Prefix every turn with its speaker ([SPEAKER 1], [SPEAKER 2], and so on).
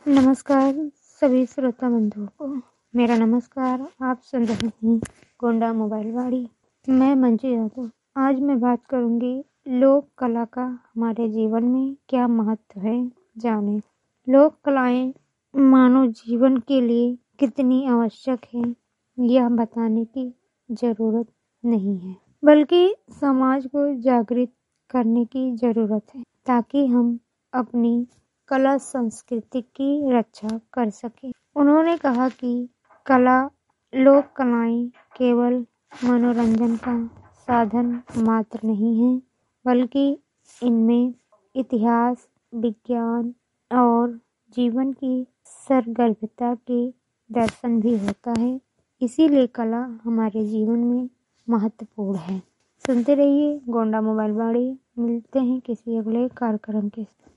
[SPEAKER 1] नमस्कार सभी श्रोता बंधुओं को। मेरा नमस्कार। आप सुन रहे हैं गोंडा मोबाइल वाड़ी। मैं मंजू यादव। आज मैं बात करूंगी लोक कला का हमारे जीवन में क्या महत्व है, जाने। लोक कलाएं मानव जीवन के लिए कितनी आवश्यक है, यह बताने की जरूरत नहीं है, बल्कि समाज को जागृत करने की जरूरत है, ताकि हम अपनी कला संस्कृति की रक्षा कर सके। उन्होंने कहा कि लोक कलाएं केवल मनोरंजन का साधन मात्र नहीं है, बल्कि इनमें इतिहास, विज्ञान और जीवन की सरगर्भिता के दर्शन भी होता है। इसीलिए कला हमारे जीवन में महत्वपूर्ण है। सुनते रहिए गोंडा मोबाइल वाड़ी। मिलते हैं किसी अगले कार्यक्रम के साथ।